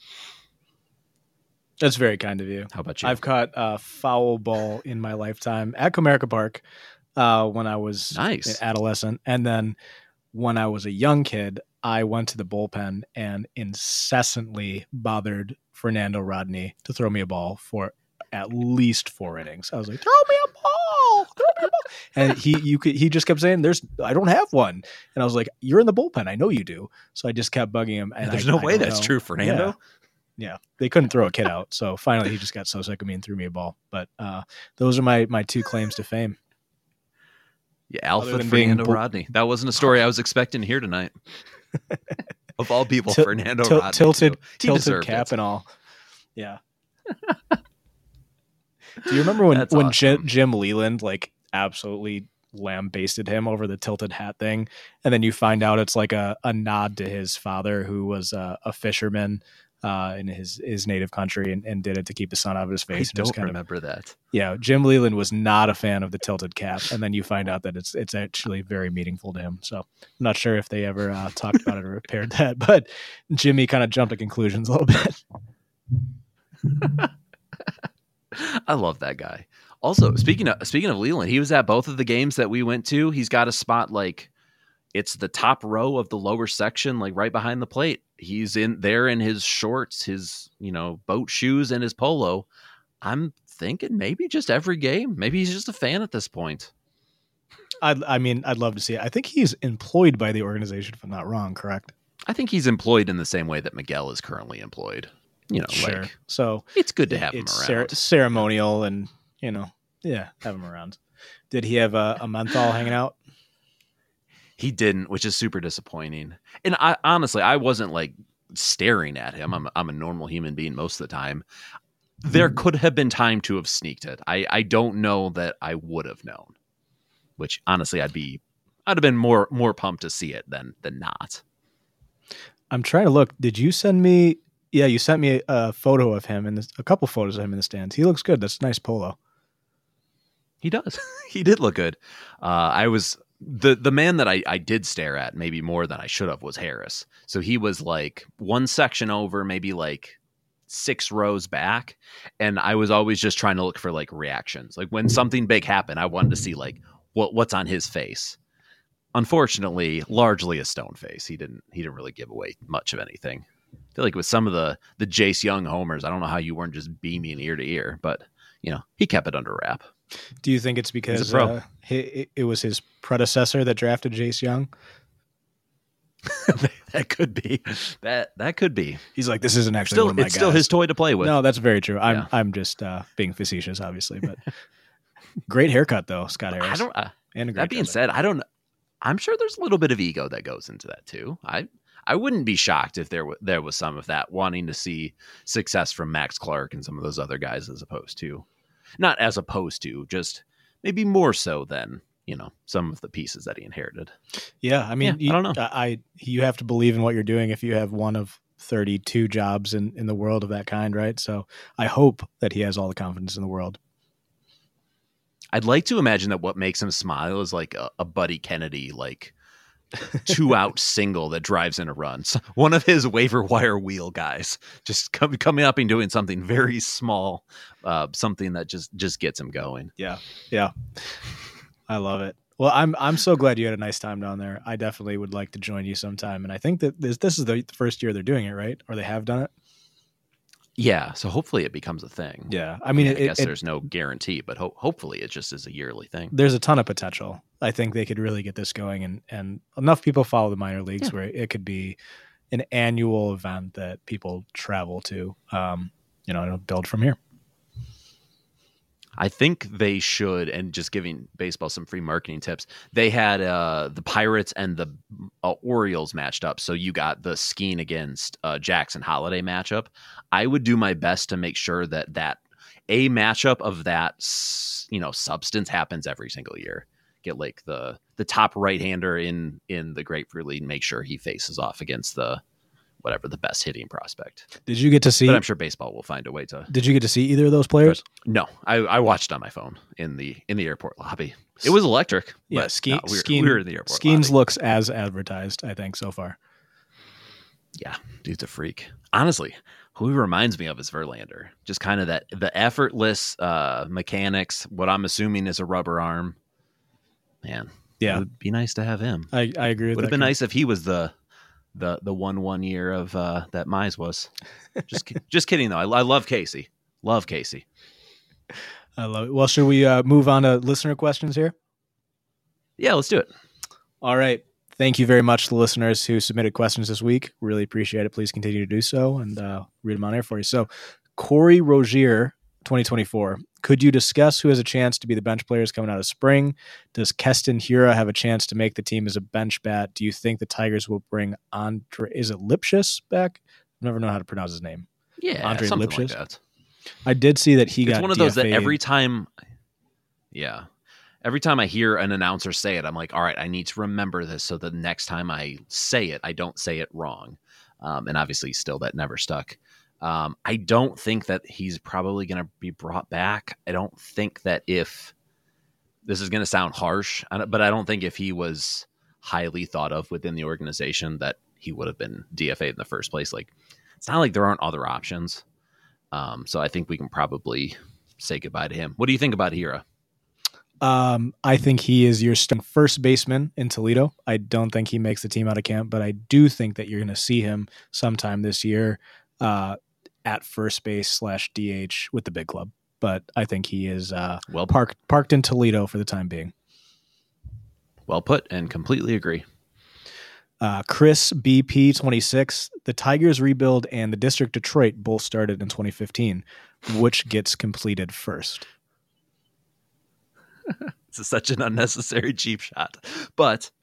That's very kind of you. How about you? I've caught a foul ball in my lifetime at Comerica Park uh, when I was Nice. an adolescent. And then when I was a young kid, I went to the bullpen and incessantly bothered Fernando Rodney to throw me a ball for at least four innings. I was like, throw me a ball, throw me a ball. And he you could he just kept saying, There's I don't have one. And I was like, you're in the bullpen. I know you do. So I just kept bugging him. And There's I, no I way that's know. true, Fernando. Yeah. Yeah, they couldn't throw a kid out. So finally he just got so sick of me and threw me a ball. But uh, those are my my two claims to fame. Yeah, Alpha than being Fernando bull- Rodney. That wasn't a story I was expecting to hear tonight. Of all people, Til- Fernando til- Rodney. tilted too. He tilted deserved cap it. and all. Yeah. Do you remember when That's when awesome. Jim, Jim Leland like absolutely lambasted him over the tilted hat thing, and then you find out it's like a, a nod to his father, who was a, a fisherman uh, in his his native country, and, and did it to keep the sun out of his I face. And it was don't kind of- remember that. yeah, Jim Leland was not a fan of the tilted cap, and then you find out that it's it's actually very meaningful to him. So I'm not sure if they ever uh, talked about it or repaired that, but Jimmy kind of jumped to conclusions a little bit. I love that guy. Also, speaking of speaking of Leland, he was at both of the games that we went to. He's got a spot like it's the top row of the lower section, like right behind the plate. He's in there in his shorts, his, you know, boat shoes, and his polo. I'm thinking maybe just every game. Maybe he's just a fan at this point. I, I mean, I'd love to see it. I think he's employed by the organization, if I'm not wrong, correct? I think he's employed in the same way that Miguel is currently employed. You know, Sure. like So it's good to have him it's around. cer- ceremonial and, you know, yeah, have him around. Did he have a, a menthol hanging out? He didn't, which is super disappointing. And I honestly, I wasn't like staring at him. I'm I'm a normal human being most of the time. There could have been time to have sneaked it. I, I don't know that I would have known. Which honestly, I'd be I'd have been more more pumped to see it than than not. I'm trying to look. Did you send me? Yeah, you sent me a, a photo of him and a couple photos of him in the stands. He looks good. That's a nice polo. He does. He did look good. Uh, I was the the man that I, I did stare at maybe more than I should have was Harris. So he was like one section over, maybe like six rows back, and I was always just trying to look for like reactions. Like when something big happened, I wanted to see like what what's on his face. Unfortunately, largely a stone face. He didn't he didn't really give away much of anything. I feel like with some of the the Jace Young homers, I don't know how you weren't just beaming ear to ear, but you know he kept it under wrap. Do you think it's because pro. uh, he, it was his predecessor that drafted Jace Young? That could be. That that could be. He's like, this isn't actually Still, one of my it's still guys. his toy to play with. No, that's very true. I'm Yeah. I'm just uh, being facetious, obviously, but great haircut though, Scott Harris. I don't. Uh, and a great that being dressing. said, I don't. I'm sure there's a little bit of ego that goes into that too. I I wouldn't be shocked if there w- there was some of that, wanting to see success from Max Clark and some of those other guys, as opposed to, not as opposed to, just maybe more so than you know some of the pieces that he inherited. Yeah, I mean, Yeah, you, I don't know. I, I you have to believe in what you're doing if you have one of thirty-two jobs in, in the world of that kind, right? So I hope that he has all the confidence in the world. I'd like to imagine that what makes him smile is like a, a Buddy Kennedy, like two out single that drives in a run. So one of his waiver wire wheel guys just come, coming up and doing something very small, uh, something that just, just gets him going. Yeah, yeah, I love it. Well, I'm I'm so glad you had a nice time down there. I definitely would like to join you sometime, and I think that this this is the first year they're doing it, right? Or they have done it. Yeah. So hopefully it becomes a thing. Yeah, I mean, I it, guess it, there's no guarantee, but ho- hopefully it just is a yearly thing. there's a ton of potential. I think they could really get this going, and and enough people follow the minor leagues Yeah. where it could be an annual event that people travel to. Um, you know, it'll build from here. I think they should, and just giving baseball some free marketing tips, they had uh, the Pirates and the uh, Orioles matched up. So you got the Skeen against uh, Jackson Holiday matchup. I would do my best to make sure that that a matchup of that, s- you know, substance happens every single year. Get like the the top right-hander in in the Grapefruit League, make sure he faces off against the whatever the best hitting prospect. Did you get to see? But I'm sure baseball will find a way to. Did you get to see either of those players? No, I, I watched on my phone in the in the airport lobby. It was electric. Yeah, but Skeen, no, we, were, Skeen, we were in the airport Skeens lobby. looks as advertised, I think, so far. Yeah, dude's a freak. Honestly, who he reminds me of is Verlander. Just kind of that the effortless uh, mechanics. What I'm assuming is a rubber arm. Man, Yeah, it would be nice to have him. I, I agree with Would that. have been nice if he was the the the one one year of uh, that Mize was. Just ki- just kidding though. I, I love Casey. Love Casey. I love it. Well, should we uh, move on to listener questions here? Yeah, let's do it. All right. Thank you very much to the listeners who submitted questions this week. Really appreciate it. Please continue to do so and uh, read them on air for you. So, Corey Rogier, twenty twenty-four. Could you discuss who has a chance to be the bench players coming out of spring? Does Keston Hiura have a chance to make the team as a bench bat? Do you think the Tigers will bring Andre? Is it Lipschitz back? I never know how to pronounce his name. Yeah, Andre something Lipschitz. like that. I did see that he It's got one of those D F A'd. that every time, yeah, every time I hear an announcer say it, I'm like, all right, I need to remember this so the next time I say it, I don't say it wrong. Um, and obviously, still that never stuck. Um, I don't think that he's probably going to be brought back. I don't think that if this is going to sound harsh, but I don't think if he was highly thought of within the organization that he would have been D F A'd in the first place. Like, it's not like there aren't other options. Um, so I think we can probably say goodbye to him. What do you think about Hiura? Um, I think he is your starting first baseman in Toledo. I don't think he makes the team out of camp, but I do think that you're going to see him sometime this year uh, at first base slash D H with the big club. But I think he is uh, well parked parked in Toledo for the time being. Well put, and completely agree. Uh, Chris B P twenty-six. The Tigers rebuild and the District Detroit both started in twenty fifteen. Which gets completed first? It's such an unnecessary cheap shot, but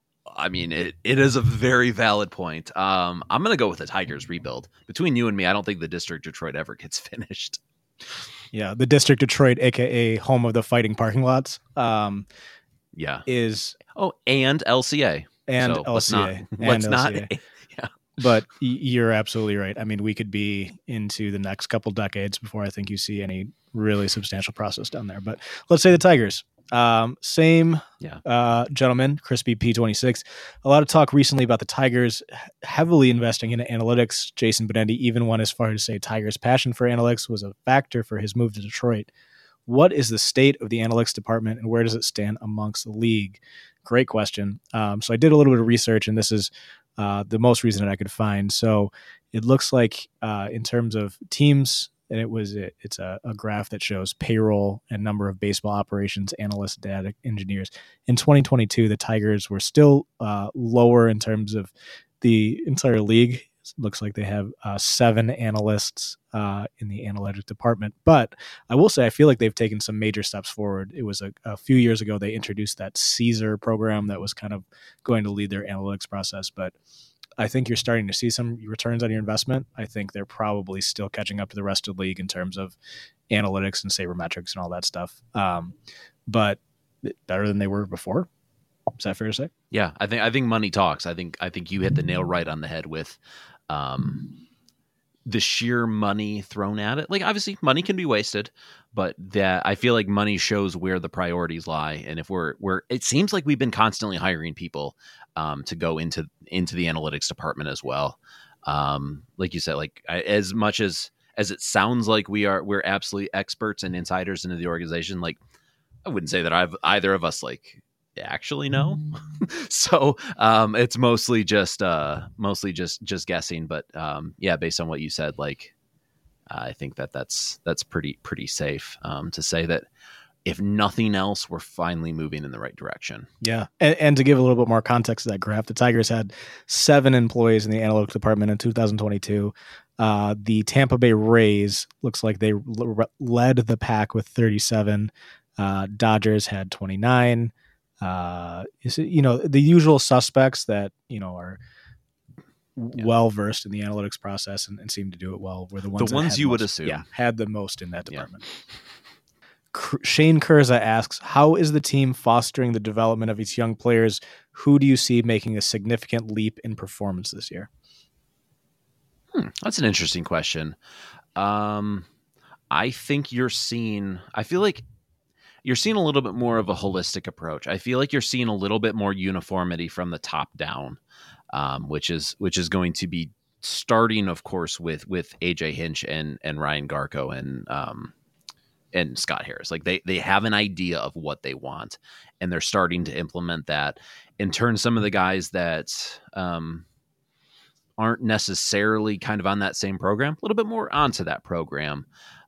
I mean, it, it is a very valid point. Um, I'm going to go with the Tigers rebuild. Between you and me, I don't think the District Detroit ever gets finished. Yeah, the District Detroit, aka home of the fighting parking lots, um, yeah, is oh, and L C A and so L C A let's not, and let's L C A. not yeah. But you're absolutely right. I mean, we could be into the next couple decades before I think you see any really substantial process down there. But let's say the Tigers. Um, same yeah. uh, gentleman, Crispy P twenty-six. A lot of talk recently about the Tigers heavily investing into analytics. Jason Benetti even went as far as to say Tigers' passion for analytics was a factor for his move to Detroit. What is the state of the analytics department and where does it stand amongst the league? Great question. Um, so I did a little bit of research, and this is uh, the most recent I could find. So it looks like uh, in terms of teams, and it was it, it's a, a graph that shows payroll and number of baseball operations analysts, data engineers. In twenty twenty-two, the Tigers were still uh, lower in terms of the entire league. It looks like they have uh, seven analysts uh, in the analytics department. But I will say I feel like they've taken some major steps forward. It was a, a few years ago they introduced that Caesar program that was kind of going to lead their analytics process. But I think you're starting to see some returns on your investment. I think they're probably still catching up to the rest of the league in terms of analytics and sabermetrics and all that stuff. Um, but better than they were before. Is that fair to say? Yeah, I think I think money talks. I think I think you hit the nail right on the head with um, the sheer money thrown at it. Like, obviously, money can be wasted, but that I feel like money shows where the priorities lie. And if we're we're, it seems like we've been constantly hiring people um, to go into into the analytics department as well. Um, like you said, like I, as much as as it sounds like we are, we're absolutely experts and insiders into the organization. Like, I wouldn't say that I've either of us like. Actually no. so um it's mostly just uh mostly just just guessing, but um yeah, based on what you said, like uh, I think that that's that's pretty pretty safe um to say that if nothing else, we're finally moving in the right direction. Yeah, and, and to give a little bit more context to that graph, the Tigers had seven employees in the analytics department in two thousand twenty-two. Uh, the Tampa Bay Rays looks like they l- led the pack with thirty-seven. Uh, Dodgers had twenty-nine. Uh, is it, you know, the usual suspects that, you know, are yeah. well versed in the analytics process and, and seem to do it well were the ones, the ones you most, would assume yeah, had the most in that department. Yeah. Shane Kurza asks, how is the team fostering the development of its young players? Who do you see making a significant leap in performance this year? Hmm, that's an interesting question. Um, I think you're seeing, I feel like you're seeing a little bit more of a holistic approach. I feel like you're seeing a little bit more uniformity from the top down, um, which is which is going to be starting, of course, with with A J Hinch and and Ryan Garko and um, and Scott Harris. Like they they have an idea of what they want, and they're starting to implement that and turn some of the guys that um, aren't necessarily kind of on that same program a little bit more onto that program.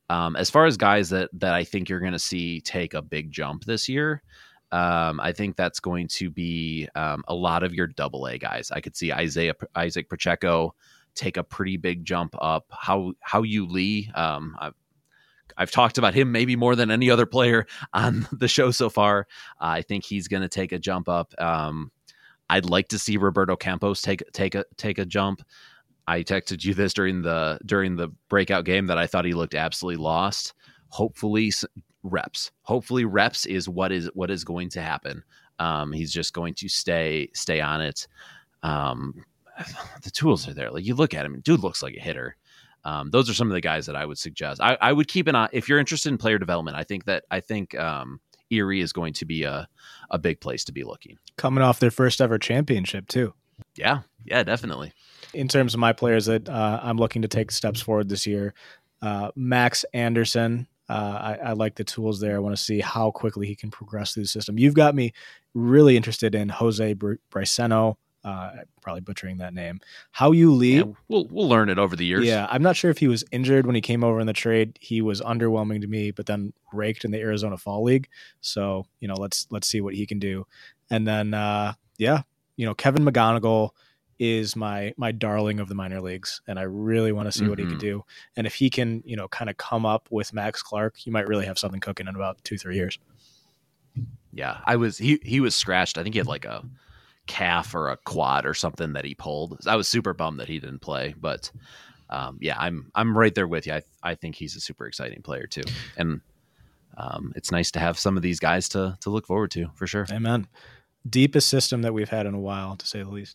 Um, as far as guys that that I think you're going to see take a big jump this year, um, I think that's going to be um, a lot of your double A guys. I could see Isaiah Isaac Pacheco take a pretty big jump up. How how you Lee? Um, I've, I've talked about him maybe more than any other player on the show so far. Uh, I think he's going to take a jump up. Um, I'd like to see Roberto Campos take take a take a jump. I texted you this during the during the breakout game that I thought he looked absolutely lost. Hopefully reps. Hopefully reps is what is what is going to happen. Um, he's just going to stay stay on it. Um, the tools are there. Like you look at him, dude looks like a hitter. Um, those are some of the guys that I would suggest. I, I would keep an eye if you're interested in player development. I think that I think um, Erie is going to be a a big place to be looking. Coming off their first ever championship too. Yeah, yeah, definitely. In terms of my players that uh, I'm looking to take steps forward this year, uh, Max Anderson. Uh, I, I like the tools there. I want to see how quickly he can progress through the system. You've got me really interested in Jose Br- Briceno. Uh, probably butchering that name. How you Lee? Yeah, we'll we'll learn it over the years. Yeah, I'm not sure if he was injured when he came over in the trade. He was underwhelming to me, but then raked in the Arizona Fall League. So you know, let's let's see what he can do. And then uh, yeah, you know, Kevin McGonigal is my my darling of the minor leagues, and I really want to see mm-hmm. what he can do. And if he can, you know, kind of come up with Max Clark, you might really have something cooking in about two three years. Yeah, I was he he was scratched. I think he had like a calf or a quad or something that he pulled. I was super bummed that he didn't play, but um, yeah, I'm I'm right there with you. I I think he's a super exciting player too, and um, it's nice to have some of these guys to to look forward to for sure. Amen. Deepest system that we've had in a while, to say the least.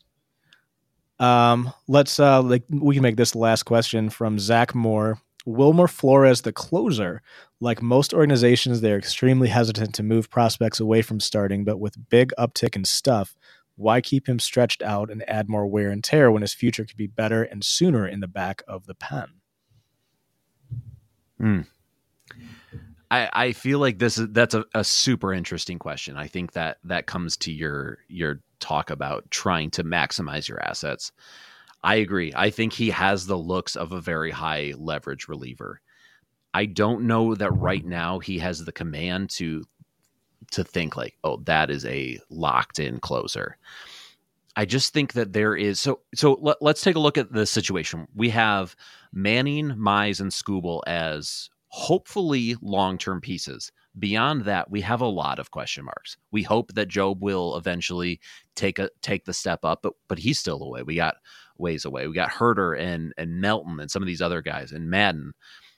Um, let's uh, like we can make this the last question from Zach Moore. Wilmer Flores, the closer. Like most organizations, they're extremely hesitant to move prospects away from starting, but with big uptick in stuff, why keep him stretched out and add more wear and tear when his future could be better and sooner in the back of the pen? Hmm. I, I feel like this is that's a, a super interesting question. I think that that comes to your your talk about trying to maximize your assets. I agree. I think he has the looks of a very high leverage reliever. I don't know that right now he has the command to to think like, oh, that is a locked in closer. I just think that there is so so let, let's take a look at the situation. We have Manning, Mize, and Skubal as hopefully long-term pieces. Beyond that, we have a lot of question marks. We hope that Job will eventually take a take the step up, but but he's still away. We got ways away. We got Herter and and Melton and some of these other guys and Madden.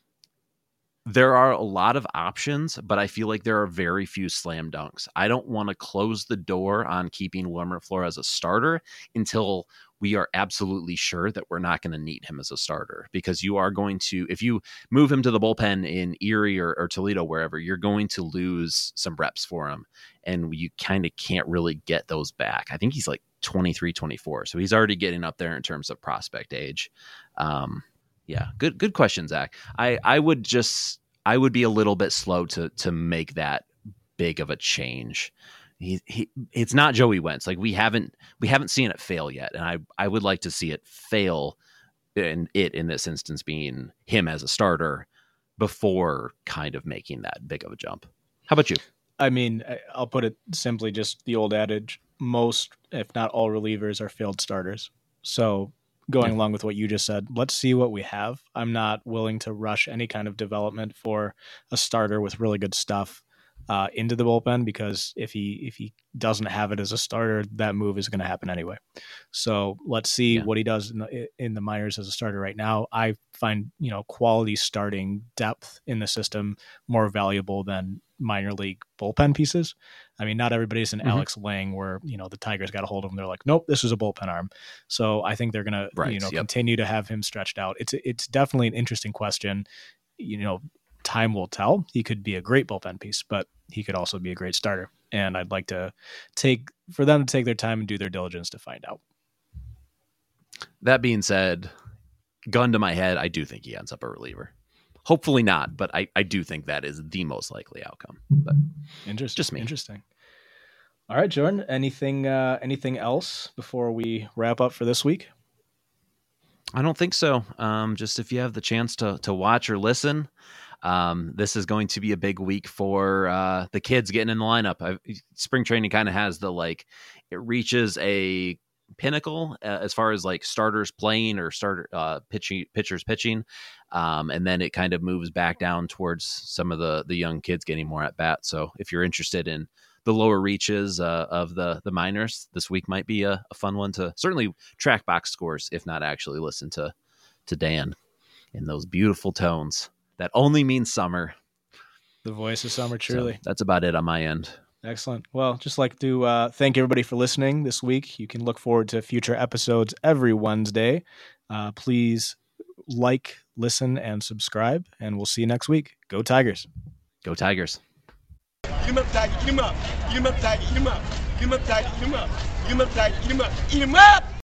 There are a lot of options, but I feel like there are very few slam dunks. I don't want to close the door on keeping Wilmer Flores as a starter until we are absolutely sure that we're not going to need him as a starter, because you are going to, if you move him to the bullpen in Erie or, or Toledo, wherever, you're going to lose some reps for him. And you kind of can't really get those back. I think he's like twenty-three, twenty-four. So he's already getting up there in terms of prospect age. Um, Yeah, good good question, Zach. I, I would just I would be a little bit slow to to make that big of a change. He, he it's not Joey Wentz. Like we haven't we haven't seen it fail yet, and I I would like to see it fail, and it in this instance being him as a starter before kind of making that big of a jump. How about you? I mean, I'll put it simply, just the old adage: most, if not all, relievers are failed starters. So, going along with what you just said, let's see what we have. I'm not willing to rush any kind of development for a starter with really good stuff uh, into the bullpen, because if he if he doesn't have it as a starter, that move is going to happen anyway. So let's see yeah. what he does in the, in the minors as a starter right now. I find, you know, quality starting depth in the system more valuable than minor league bullpen pieces. I mean, not everybody's an mm-hmm. Alex Lang where, you know, the Tigers got a hold of him. They're like, nope, this is a bullpen arm. So I think they're going to, right, you know, yep. continue to have him stretched out. It's, it's definitely an interesting question. You know, time will tell. He could be a great bullpen piece, but he could also be a great starter. And I'd like to take for them to take their time and do their diligence to find out. That being said, gun to my head, I do think he ends up a reliever. Hopefully not, but I, I do think that is the most likely outcome. But interesting. Just me. Interesting. All right, Jordan. Anything uh, anything else before we wrap up for this week? I don't think so. Um, just if you have the chance to to watch or listen, Um, this is going to be a big week for uh, the kids getting in the lineup. I've, spring training kind of has the like it reaches a pinnacle uh, as far as like starters playing or starter uh, pitching pitchers pitching, um, and then it kind of moves back down towards some of the the young kids getting more at bat. So if you're interested in the lower reaches uh, of the the minors, this week might be a, a fun one to certainly track box scores, if not actually listen to to Dan in those beautiful tones that only means summer. The voice of summer, truly. So that's about it on my end. Excellent. Well, just like to uh, thank everybody for listening this week. You can look forward to future episodes every Wednesday. Uh, please like, listen, and subscribe, and we'll see you next week. Go Tigers. Go Tigers. Eat him up, Tiger. Eat him up. Eat him up, Tiger. Eat him up. Eat him up, Tiger. Eat him up. Eat him up, Tiger. Eat him up. Eat him up.